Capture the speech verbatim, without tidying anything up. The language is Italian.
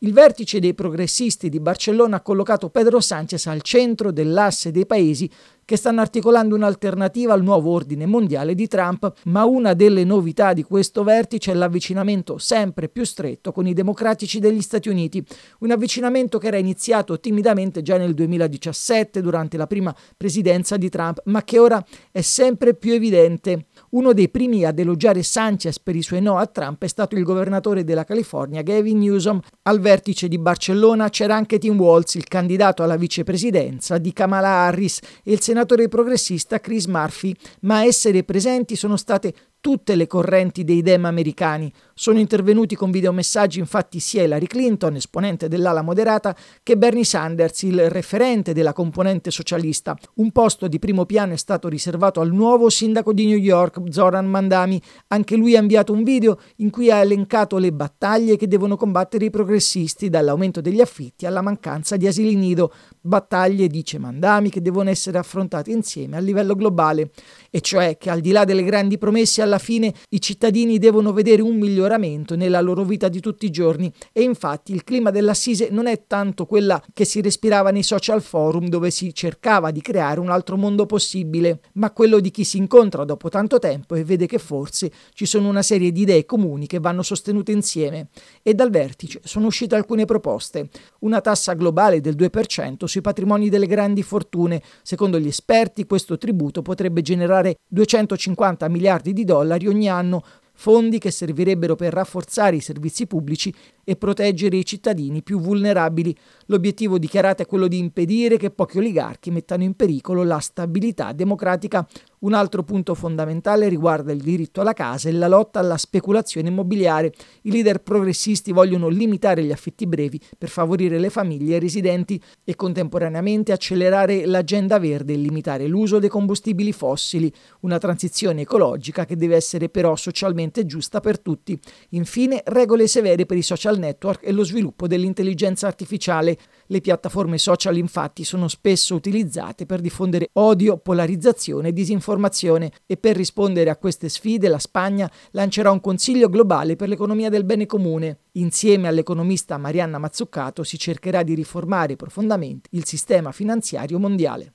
Il vertice dei progressisti di Barcellona ha collocato Pedro Sánchez al centro dell'asse dei paesi che stanno articolando un'alternativa al nuovo ordine mondiale di Trump, ma una delle novità di questo vertice è l'avvicinamento sempre più stretto con i democratici degli Stati Uniti, un avvicinamento che era iniziato timidamente già nel duemiladiciassette durante la prima presidenza di Trump, ma che ora è sempre più evidente. Uno dei primi ad elogiare Sánchez per i suoi no a Trump è stato il governatore della California, Gavin Newsom. Al vertice di Barcellona c'era anche Tim Walz, il candidato alla vicepresidenza di Kamala Harris, e il senatore progressista Chris Murphy, ma a essere presenti sono state tutte le correnti dei Dem americani. Sono intervenuti con videomessaggi infatti sia Hillary Clinton, esponente dell'ala moderata, che Bernie Sanders, il referente della componente socialista. Un posto di primo piano è stato riservato al nuovo sindaco di New York, Zoran Mandami. Anche lui ha inviato un video in cui ha elencato le battaglie che devono combattere i progressisti, dall'aumento degli affitti alla mancanza di asili nido. Battaglie, dice Mandami, che devono essere affrontate insieme a livello globale, e cioè che al di là delle grandi promesse alla fine i cittadini devono vedere un miglioramento nella loro vita di tutti i giorni. E infatti il clima dell'assise non è tanto quella che si respirava nei social forum, dove si cercava di creare un altro mondo possibile, ma quello di chi si incontra dopo tanto tempo e vede che forse ci sono una serie di idee comuni che vanno sostenute insieme. E dal vertice sono uscite alcune proposte: una tassa globale del due per cento sui patrimoni delle grandi fortune. Secondo gli esperti questo tributo potrebbe generare duecentocinquanta miliardi di dollari ogni anno, fondi che servirebbero per rafforzare i servizi pubblici e proteggere i cittadini più vulnerabili. L'obiettivo dichiarato è quello di impedire che pochi oligarchi mettano in pericolo la stabilità democratica. Un altro punto fondamentale riguarda il diritto alla casa e la lotta alla speculazione immobiliare. I leader progressisti vogliono limitare gli affitti brevi per favorire le famiglie residenti e contemporaneamente accelerare l'agenda verde e limitare l'uso dei combustibili fossili, una transizione ecologica che deve essere però socialmente giusta per tutti. Infine, regole severe per i social network e lo sviluppo dell'intelligenza artificiale. Le piattaforme social infatti sono spesso utilizzate per diffondere odio, polarizzazione e disinformazione, e per rispondere a queste sfide la Spagna lancerà un consiglio globale per l'economia del bene comune. Insieme all'economista Marianna Mazzucato si cercherà di riformare profondamente il sistema finanziario mondiale.